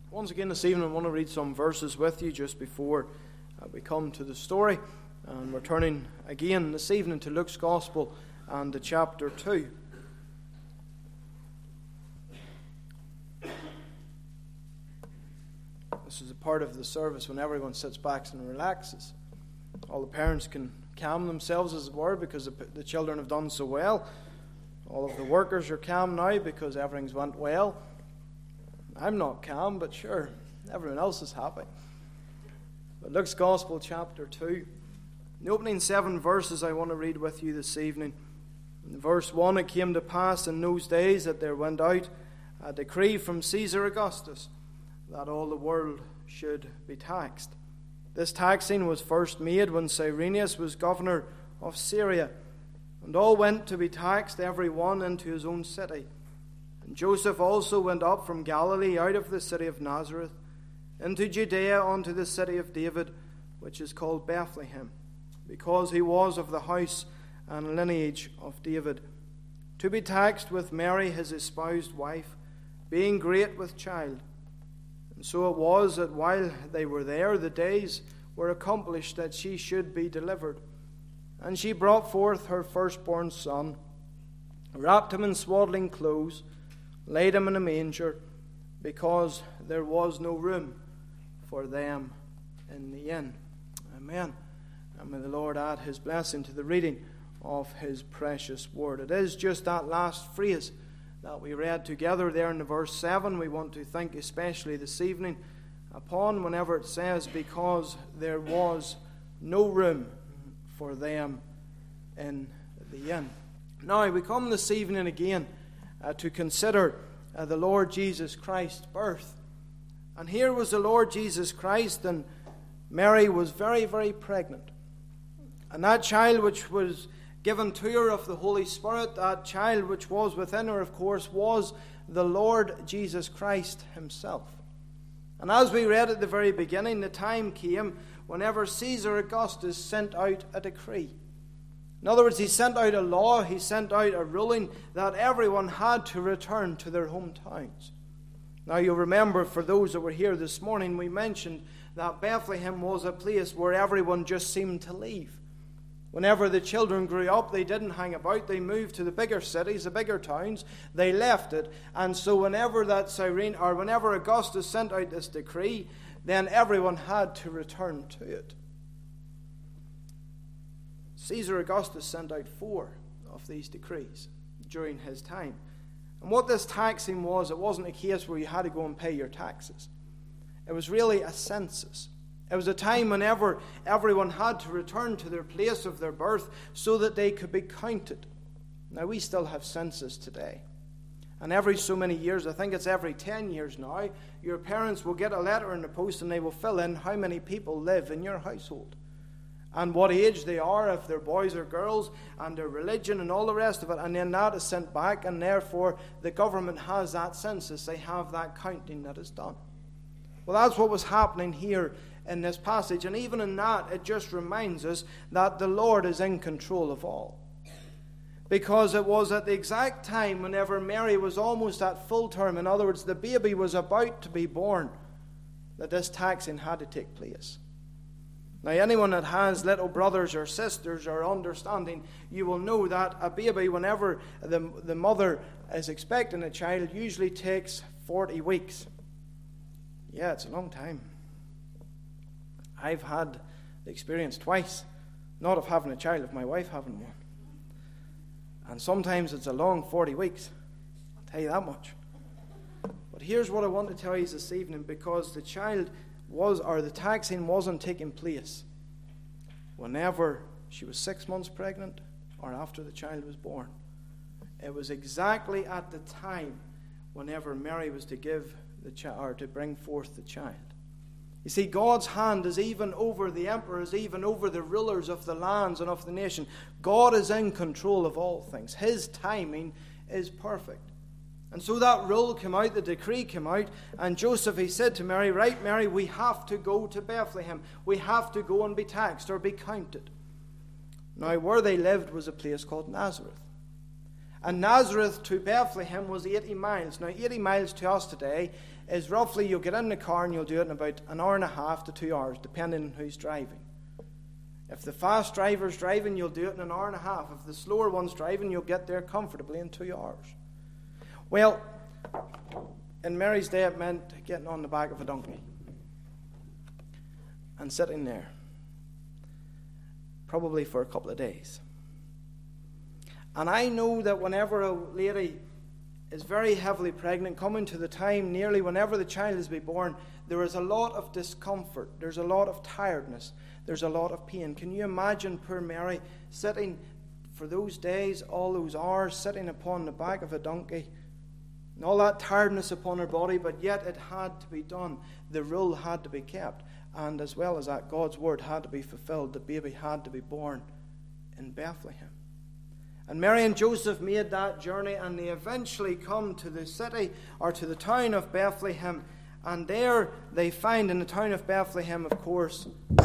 Once again this evening I want to read some verses with you just before we come to the story. And we're turning again this evening to Luke's Gospel and to chapter 2. This is a part of the service when everyone sits back and relaxes. All the parents can calm themselves, as it were, because the children have done so well. All of the workers are calm now because everything's went well. I'm not calm, but sure, everyone else is happy. But Luke's Gospel, chapter 2. The opening 7 verses I want to read with you this evening. In verse 1, it came to pass in those days that there went out a decree from Caesar Augustus that all the world should be taxed. This taxing was first made when Cyrenius was governor of Syria, and all went to be taxed, every one into his own city. And Joseph also went up from Galilee out of the city of Nazareth into Judea unto the city of David, which is called Bethlehem, because he was of the house and lineage of David, to be taxed with Mary his espoused wife, being great with child. And so it was that while they were there, the days were accomplished that she should be delivered. And she brought forth her firstborn son, wrapped him in swaddling clothes, laid him in a manger, because there was no room for them in the inn. Amen. And may the Lord add his blessing to the reading of his precious word. It is just that last phrase that we read together there in the verse 7 we want to think especially this evening upon, whenever it says, because there was no room for them in the inn. Now we come this evening again to consider the Lord Jesus Christ's birth. And here was the Lord Jesus Christ, and Mary was very, very pregnant. And that child which was given to her of the Holy Spirit, that child which was within her, of course, was the Lord Jesus Christ himself. And as we read at the very beginning, the time came whenever Caesar Augustus sent out a decree. In other words, he sent out a law, he sent out a ruling that everyone had to return to their hometowns. Now you'll remember, for those that were here this morning, we mentioned that Bethlehem was a place where everyone just seemed to leave. Whenever the children grew up, they didn't hang about. They moved to the bigger cities, the bigger towns. They left it. And so whenever whenever Augustus sent out this decree, then everyone had to return to it. Caesar Augustus sent out 4 of these decrees during his time. And what this taxing was, it wasn't a case where you had to go and pay your taxes. It was really a census. It was a time whenever everyone had to return to their place of their birth so that they could be counted. Now, we still have census today. And every so many years, I think it's every 10 years now, your parents will get a letter in the post and they will fill in how many people live in your household, and what age they are, if they're boys or girls, and their religion and all the rest of it. And then that is sent back, and therefore the government has that census. They have that counting that is done. Well, that's what was happening here in this passage. And even in that, it just reminds us that the Lord is in control of all. Because it was at the exact time whenever Mary was almost at full term, in other words, the baby was about to be born, that this taxing had to take place. Now, anyone that has little brothers or sisters or understanding, you will know that a baby, whenever the mother is expecting a child, usually takes 40 weeks. Yeah, it's a long time. I've had the experience twice, not of having a child, of my wife having one. And sometimes it's a long 40 weeks. I'll tell you that much. But here's what I want to tell you this evening, because the taxing wasn't taking place whenever she was 6 months pregnant or after the child was born. It was exactly at the time whenever Mary was to give the child, or to bring forth the child. You see, God's hand is even over the emperors, even over the rulers of the lands and of the nation. God is in control of all things. His timing is perfect. And so that rule came out, the decree came out, and Joseph, he said to Mary, right, Mary, we have to go to Bethlehem. We have to go and be taxed or be counted. Now, where they lived was a place called Nazareth. And Nazareth to Bethlehem was 80 miles. Now, 80 miles to us today is roughly you'll get in the car and you'll do it in about an hour and a half to 2 hours, depending on who's driving. If the fast driver's driving, you'll do it in an hour and a half. If the slower one's driving, you'll get there comfortably in 2 hours. Well, in Mary's day, it meant getting on the back of a donkey and sitting there, probably for a couple of days. And I know that whenever a lady is very heavily pregnant, coming to the time nearly whenever the child is to be born, there is a lot of discomfort. There's a lot of tiredness. There's a lot of pain. Can you imagine poor Mary sitting for those days, all those hours, sitting upon the back of a donkey, and all that tiredness upon her body, but yet it had to be done. The rule had to be kept. And as well as that, God's word had to be fulfilled. The baby had to be born in Bethlehem. And Mary and Joseph made that journey, and they eventually come to the city, or to the town of Bethlehem. And there they find, in the town of Bethlehem, of course,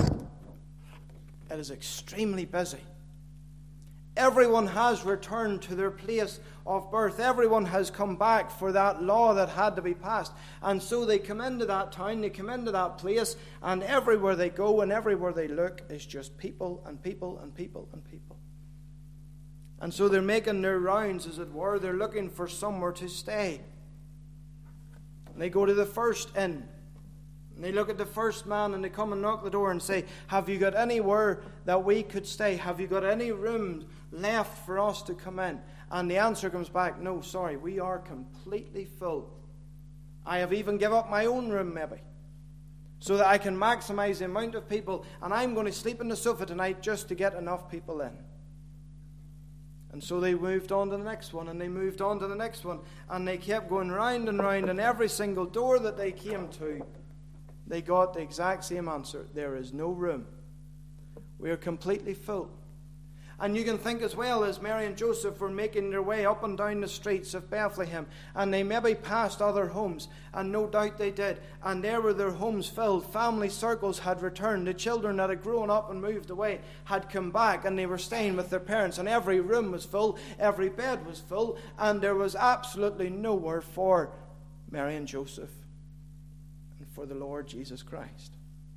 it is extremely busy. Everyone has returned to their place of birth. Everyone has come back for that law that had to be passed. And so they come into that town, they come into that place, and everywhere they go and everywhere they look is just people and people and people and people. And so they're making their rounds, as it were. They're looking for somewhere to stay. And they go to the first inn. And they look at the first man and they come and knock the door and say, have you got anywhere that we could stay? Have you got any room left for us to come in? And the answer comes back, no, sorry, we are completely full. I have even given up my own room maybe, so that I can maximize the amount of people, and I'm going to sleep on the sofa tonight just to get enough people in. And so they moved on to the next one, and they moved on to the next one, and they kept going round and round, and every single door that they came to, they got the exact same answer. There is no room. We are completely full. And you can think as well, as Mary and Joseph were making their way up and down the streets of Bethlehem, and they maybe passed other homes, and no doubt they did, and there were their homes filled. Family circles had returned. The children that had grown up and moved away had come back, and they were staying with their parents, and every room was full, every bed was full, and there was absolutely nowhere for Mary and Joseph and for the Lord Jesus Christ.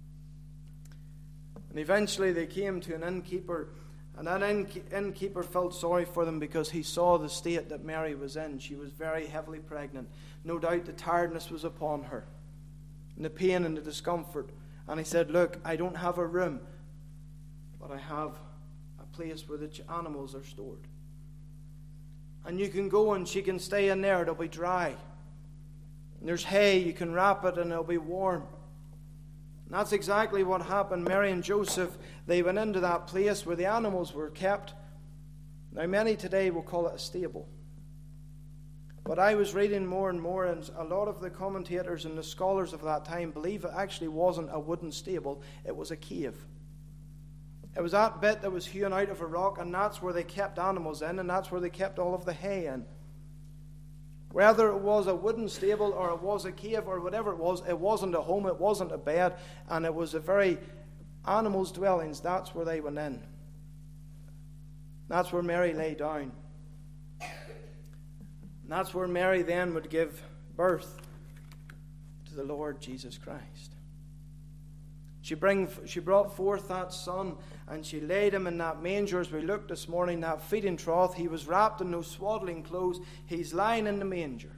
And eventually they came to an innkeeper, and that innkeeper felt sorry for them because he saw the state that Mary was in. She was very heavily pregnant. No doubt the tiredness was upon her, and the pain and the discomfort. And he said, look, I don't have a room, but I have a place where the animals are stored. And you can go and she can stay in there. It'll be dry. And there's hay. You can wrap it and it'll be warm. And that's exactly what happened. Mary and Joseph, they went into that place where the animals were kept. Now, many today will call it a stable. But I was reading more and more, and a lot of the commentators and the scholars of that time believe it actually wasn't a wooden stable, it was a cave. It was that bit that was hewn out of a rock, and that's where they kept animals in, and that's where they kept all of the hay in. Whether it was a wooden stable or it was a cave or whatever it wasn't a home, it wasn't a bed, and it was a very animals' dwellings. That's where they went in. That's where Mary lay down. And that's where Mary then would give birth to the Lord Jesus Christ. She brought forth that son, and she laid him in that manger. As we looked this morning, that feeding trough, he was wrapped in those swaddling clothes. He's lying in the manger.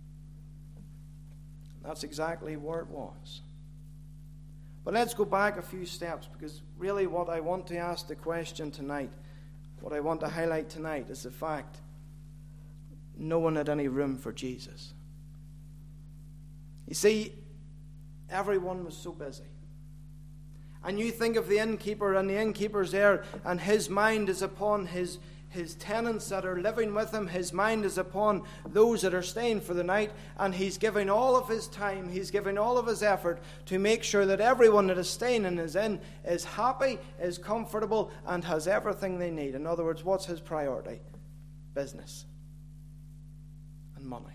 That's exactly where it was. But let's go back a few steps, because really what I want to ask the question tonight, what I want to highlight tonight, is the fact no one had any room for Jesus. You see, everyone was so busy. And you think of the innkeeper, and the innkeeper's there, and his mind is upon his tenants that are living with him. His mind is upon those that are staying for the night, and he's giving all of his time, he's giving all of his effort to make sure that everyone that is staying in his inn is happy, is comfortable, and has everything they need. In other words, what's his priority? Business and money.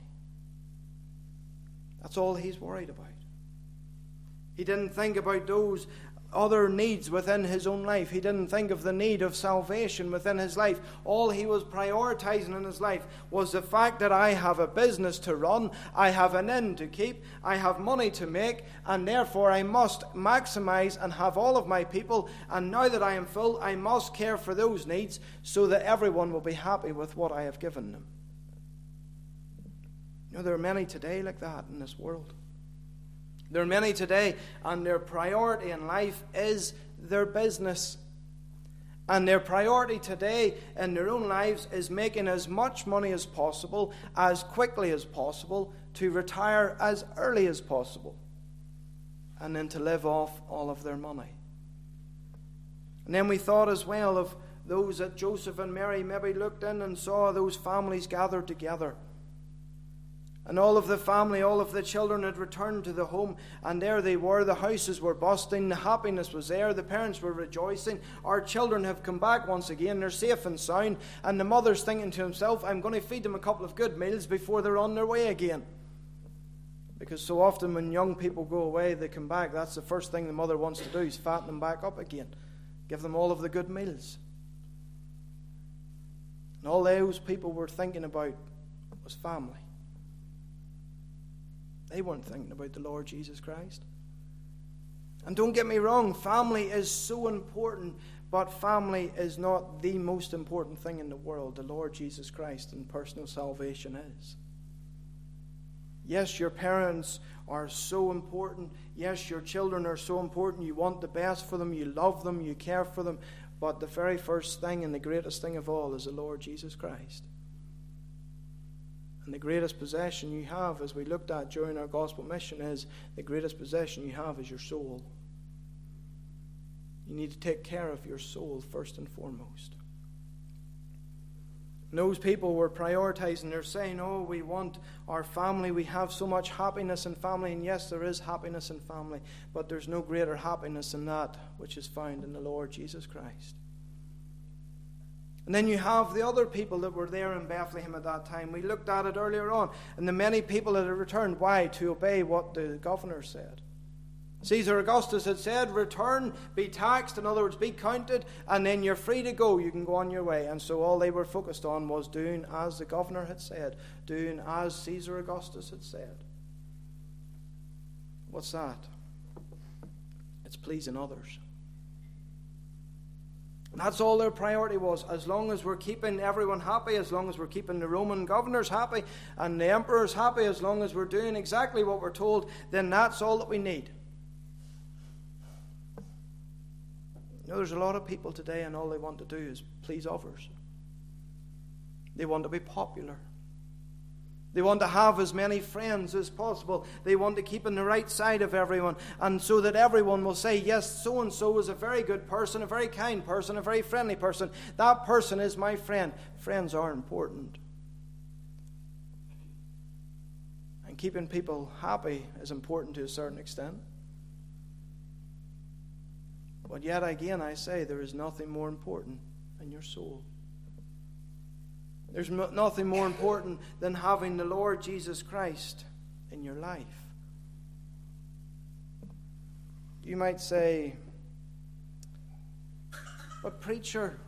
That's all he's worried about. He didn't think about those other needs within his own life. He didn't think of the need of salvation within his life. All he was prioritizing in his life was the fact that I have a business to run, I have an inn to keep, I have money to make, and therefore I must maximize and have all of my people, and now that I am full, I must care for those needs so that everyone will be happy with what I have given them. You know, there are many today like that in this world. There are many today, and their priority in life is their business. And their priority today in their own lives is making as much money as possible, as quickly as possible, to retire as early as possible, and then to live off all of their money. And then we thought as well of those that Joseph and Mary maybe looked in and saw those families gathered together. And all of the family, all of the children had returned to the home, and there they were. The houses were busting, the happiness was there, the parents were rejoicing. Our children have come back once again, they're safe and sound, and the mother's thinking to himself, I'm going to feed them a couple of good meals before they're on their way again. Because so often when young people go away, they come back, that's the first thing the mother wants to do, is fatten them back up again. Give them all of the good meals. And all those people were thinking about was family. They weren't thinking about the Lord Jesus Christ. And don't get me wrong, family is so important, but family is not the most important thing in the world. The Lord Jesus Christ and personal salvation is. Yes, your parents are so important. Yes, your children are so important. You want the best for them. You love them. You care for them. But the very first thing and the greatest thing of all is the Lord Jesus Christ. And the greatest possession you have, as we looked at during our gospel mission, is the greatest possession you have is your soul. You need to take care of your soul first and foremost. And those people were prioritizing. They're saying, oh, we want our family. We have so much happiness in family. And yes, there is happiness in family. But there's no greater happiness than that which is found in the Lord Jesus Christ. And then you have the other people that were there in Bethlehem at that time. We looked at it earlier on. And the many people that had returned. Why? To obey what the governor said. Caesar Augustus had said, return, be taxed, in other words, be counted, and then you're free to go. You can go on your way. And so all they were focused on was doing as the governor had said, doing as Caesar Augustus had said. What's that? It's pleasing others. And that's all their priority was. As long as we're keeping everyone happy, as long as we're keeping the Roman governors happy and the emperors happy, as long as we're doing exactly what we're told, then that's all that we need. You know, there's a lot of people today and all they want to do is please others. They want to be popular. They want to have as many friends as possible. They want to keep on the right side of everyone. And so that everyone will say, yes, so-and-so is a very good person, a very kind person, a very friendly person. That person is my friend. Friends are important. And keeping people happy is important to a certain extent. But yet again, I say, there is nothing more important than your soul. There's nothing more important than having the Lord Jesus Christ in your life. You might say, but preacher,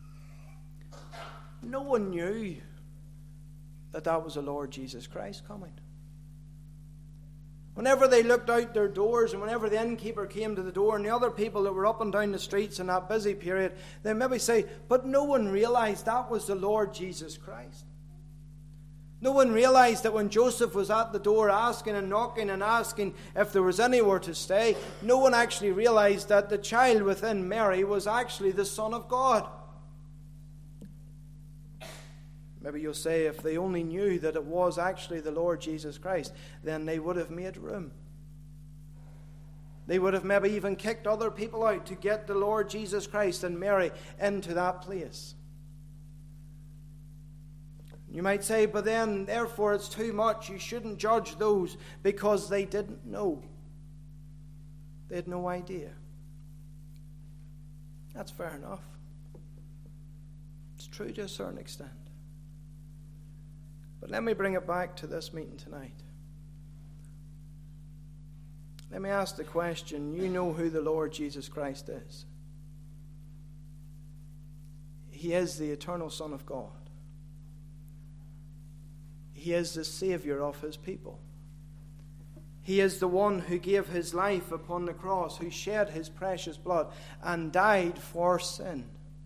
no one knew that was the Lord Jesus Christ coming. Whenever they looked out their doors and whenever the innkeeper came to the door and the other people that were up and down the streets in that busy period, they maybe say, but no one realized that was the Lord Jesus Christ. No one realized that when Joseph was at the door asking and knocking and asking if there was anywhere to stay, no one actually realized that the child within Mary was actually the Son of God. Maybe you'll say, if they only knew that it was actually the Lord Jesus Christ, then they would have made room. They would have maybe even kicked other people out to get the Lord Jesus Christ and Mary into that place. You might say, but then, therefore, it's too much. You shouldn't judge those because they didn't know. They had no idea. That's fair enough. It's true to a certain extent. But let me bring it back to this meeting tonight. Let me ask the question. You know who the Lord Jesus Christ is. He is the eternal Son of God. He is the Savior of his people. He is the one who gave his life upon the cross, who shed his precious blood and died for sin.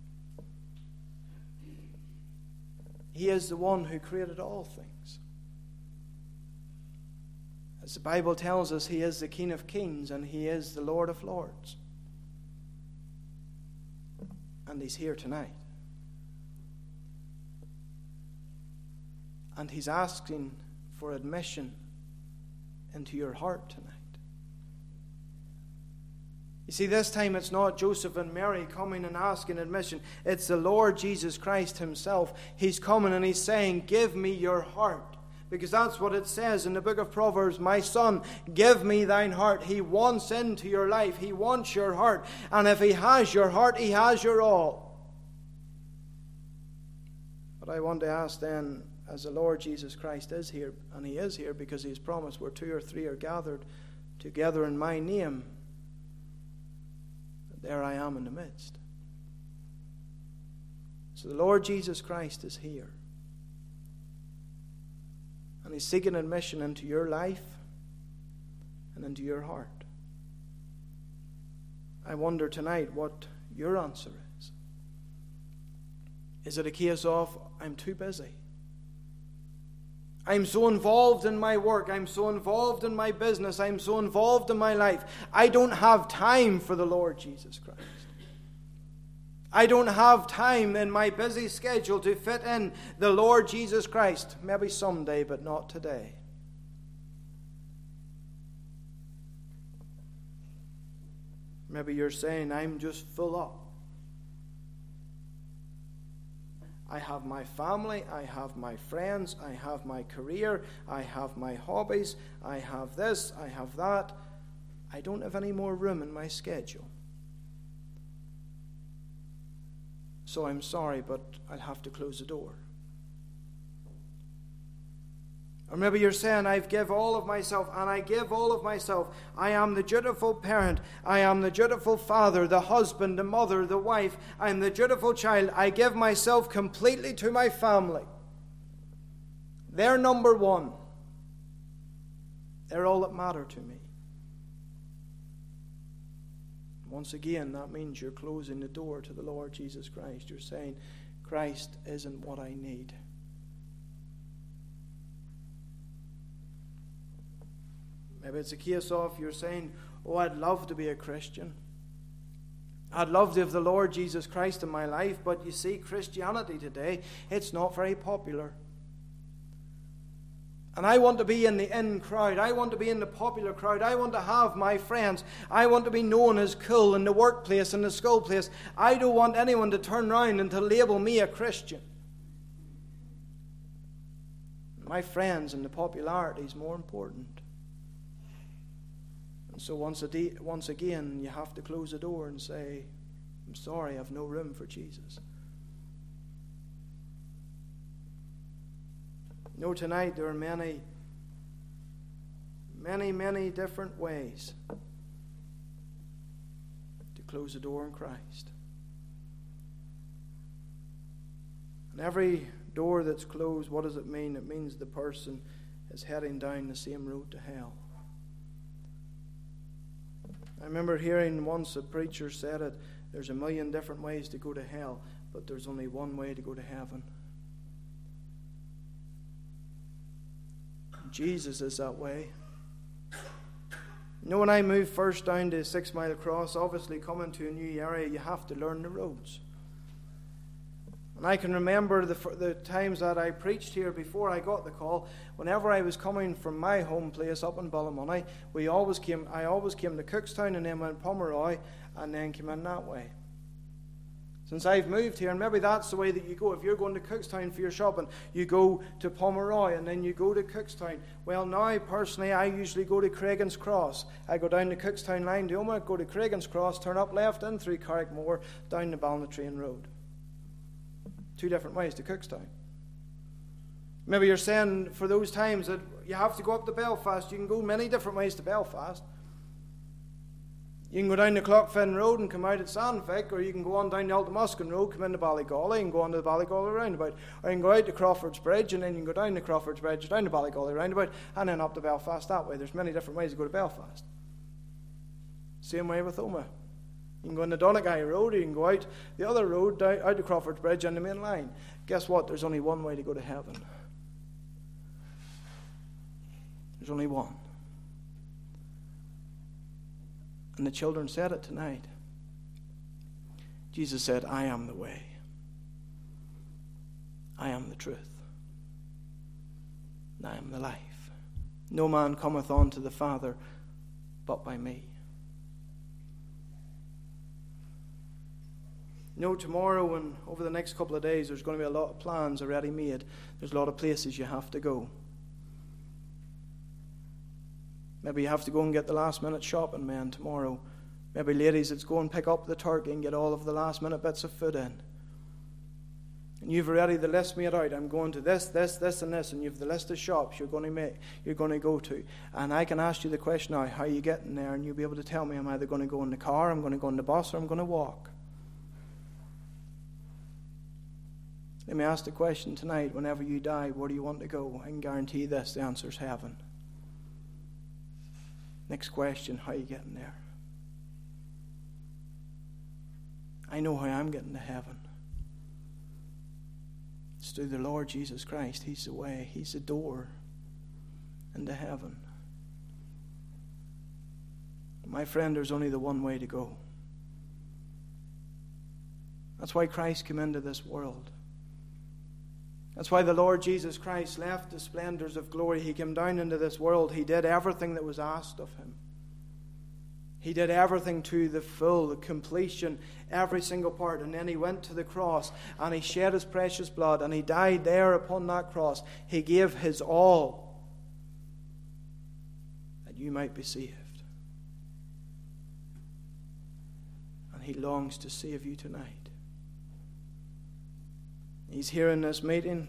He is the one who created all things. As the Bible tells us, he is the King of Kings and he is the Lord of Lords. And he's here tonight. And he's asking for admission into your heart tonight. You see, this time it's not Joseph and Mary coming and asking admission. It's the Lord Jesus Christ himself. He's coming and he's saying, give me your heart. Because that's what it says in the book of Proverbs. My son, give me thine heart. He wants into your life. He wants your heart. And if he has your heart, he has your all. But I want to ask then, as the Lord Jesus Christ is here, and he is here because he has promised where 2 or 3 are gathered together in my name, there I am in the midst. So the Lord Jesus Christ is here. And he's seeking admission into your life and into your heart. I wonder tonight what your answer is. Is it a case of, I'm too busy? I'm so involved in my work. I'm so involved in my business. I'm so involved in my life. I don't have time for the Lord Jesus Christ. I don't have time in my busy schedule to fit in the Lord Jesus Christ. Maybe someday, but not today. Maybe you're saying, I'm just full up. I have my family, I have my friends, I have my career, I have my hobbies, I have this, I have that. I don't have any more room in my schedule. So I'm sorry, but I'll have to close the door. Or maybe you're saying, I give all of myself, and I give all of myself. I am the dutiful parent. I am the dutiful father, the husband, the mother, the wife. I am the dutiful child. I give myself completely to my family. They're number one. They're all that matter to me. Once again, that means you're closing the door to the Lord Jesus Christ. You're saying, Christ isn't what I need. Maybe it's a case of you're saying, oh, I'd love to be a Christian. I'd love to have the Lord Jesus Christ in my life, but you see, Christianity today, it's not very popular. And I want to be in the in crowd. I want to be in the popular crowd. I want to have my friends. I want to be known as cool in the workplace, in the school place. I don't want anyone to turn around and to label me a Christian. My friends and the popularity is more important. And so once again, you have to close the door and say, I'm sorry, I have no room for Jesus. No, tonight there are many different ways to close the door in Christ. And every door that's closed, what does it mean? It means the person is heading down the same road to hell. I remember hearing once a preacher said it, there's a million different ways to go to hell, but there's only one way to go to heaven. Jesus is that way. You know, when I moved first down to 6 Mile Cross, obviously coming to a new area, you have to learn the roads. And I can remember the times that I preached here before I got the call. Whenever I was coming from my home place up in Ballymoney, I always came to Cookstown and then went Pomeroy and then came in that way. Since I've moved here, and maybe that's the way that you go. If you're going to Cookstown for your shopping, you go to Pomeroy and then you go to Cookstown. Well, now, personally, I usually go to Craigan's Cross. I go down the Cookstown line to Omagh, go to Craigan's Cross, turn up left in through Carrickmore, down the Ballintrain Road. 2 different ways to Cookstown. Maybe you're saying for those times that you have to go up to Belfast. You can go many different ways to Belfast. You can go down the Clough-Finn Road and come out at Sandvik, or you can go on down the Altamuskin Road, come into Ballygawley and go on to the Ballygawley roundabout. Or you can go out to Crawford's Bridge, and then you can go down the Crawford's Bridge, down the Ballygawley roundabout, and then up to Belfast that way. There's many different ways to go to Belfast. Same way with Omagh. You can go on the Donegal Road, or you can go out the other road, down, out to Crawford's Bridge on the main line. Guess what? There's only one way to go to heaven. There's only one. And the children said it tonight. Jesus said, I am the way. I am the truth. And I am the life. No man cometh unto the Father but by me. Tomorrow and over the next couple of days, there's going to be a lot of plans already made. There's a lot of places you have to go. Maybe you have to go and get the last minute shopping, man, tomorrow. Maybe ladies, it's go and pick up the turkey and get all of the last minute bits of food in. And you've already the list made out. I'm going to this, and this, and you've the list of shops you're going to go to. And I can ask you the question now, how are you getting there? And you'll be able to tell me, I'm either going to go in the car, I'm going to go in the bus, or I'm going to walk. Let me ask the question tonight, whenever you die, where do you want to go? I can guarantee this, the answer's heaven. Next question, how are you getting there? I know how I'm getting to heaven. It's through the Lord Jesus Christ. He's the way. He's the door into heaven. My friend, there's only the one way to go. That's why Christ came into this world. That's why the Lord Jesus Christ left the splendors of glory. He came down into this world. He did everything that was asked of him. He did everything to the full, the completion, every single part. And then he went to the cross and he shed his precious blood and he died there upon that cross. He gave his all that you might be saved. And he longs to save you tonight. He's here in this meeting.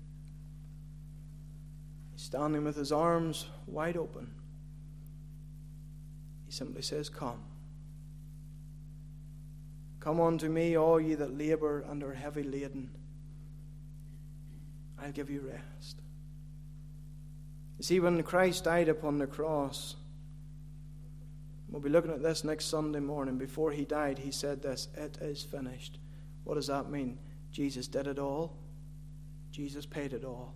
He's standing with his arms wide open. He simply says, come. Come unto me, all ye that labor and are heavy laden. I'll give you rest. You see, when Christ died upon the cross, we'll be looking at this next Sunday morning. Before he died, he said this, it is finished. What does that mean? Jesus did it all. Jesus paid it all.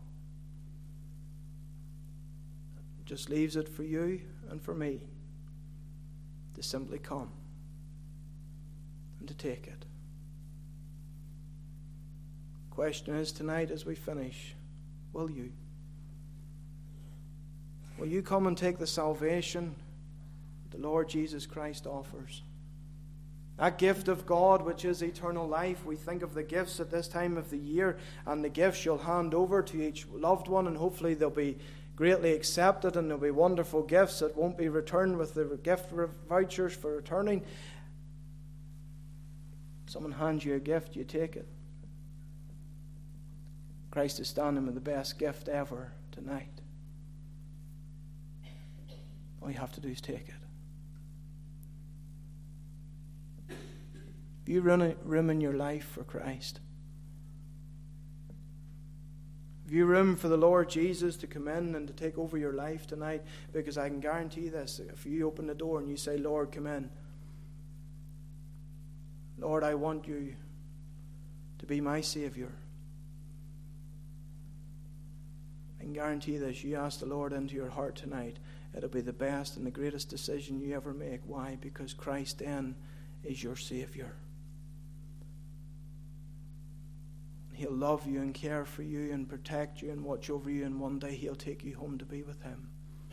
Just leaves it for you and for me to simply come and to take it. Question is tonight as we finish, will you? Will you come and take the salvation the Lord Jesus Christ offers? That gift of God, which is eternal life. We think of the gifts at this time of the year, and the gifts you'll hand over to each loved one, and hopefully they'll be greatly accepted, and there'll be wonderful gifts that won't be returned with the gift vouchers for returning. Someone hands you a gift, you take it. Christ is standing with the best gift ever tonight. All you have to do is take it. Have you room in your life for Christ? Have you room for the Lord Jesus to come in and to take over your life tonight? Because I can guarantee this, if you open the door and you say, Lord, come in. Lord, I want you to be my Savior. I can guarantee this, you ask the Lord into your heart tonight, it'll be the best and the greatest decision you ever make. Why? Because Christ then is your Savior. He'll love you and care for you and protect you and watch over you, and one day he'll take you home to be with him.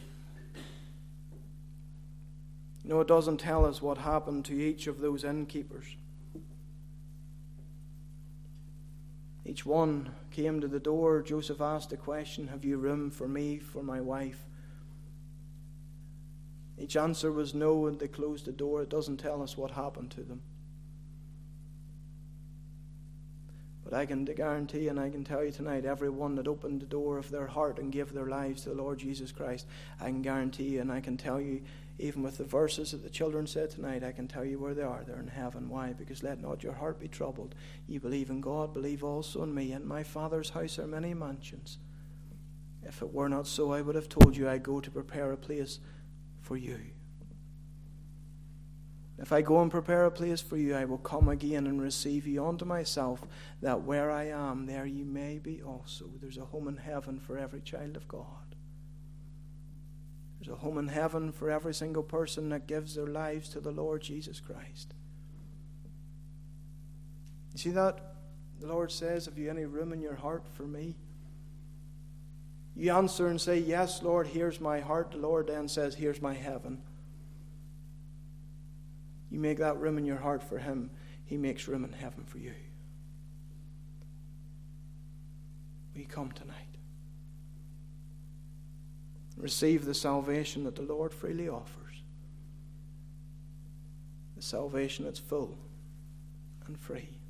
You know, it doesn't tell us what happened to each of those innkeepers. Each one came to the door. Joseph asked the question, have you room for me, for my wife? Each answer was no, and they closed the door. It doesn't tell us what happened to them. But I can guarantee and I can tell you tonight, everyone that opened the door of their heart and gave their lives to the Lord Jesus Christ, I can guarantee and I can tell you, even with the verses that the children said tonight, I can tell you where they are. They're in heaven. Why? Because let not your heart be troubled. You believe in God, believe also in me. In my Father's house are many mansions. If it were not so, I would have told you I go to prepare a place for you. If I go and prepare a place for you, I will come again and receive you unto myself, that where I am, there you may be also. There's a home in heaven for every child of God. There's a home in heaven for every single person that gives their lives to the Lord Jesus Christ. You see that? The Lord says, have you any room in your heart for me? You answer and say, yes, Lord, here's my heart. The Lord then says, here's my heaven. You make that room in your heart for Him, He makes room in heaven for you. Will you come tonight? Receive the salvation that the Lord freely offers. The salvation that's full and free.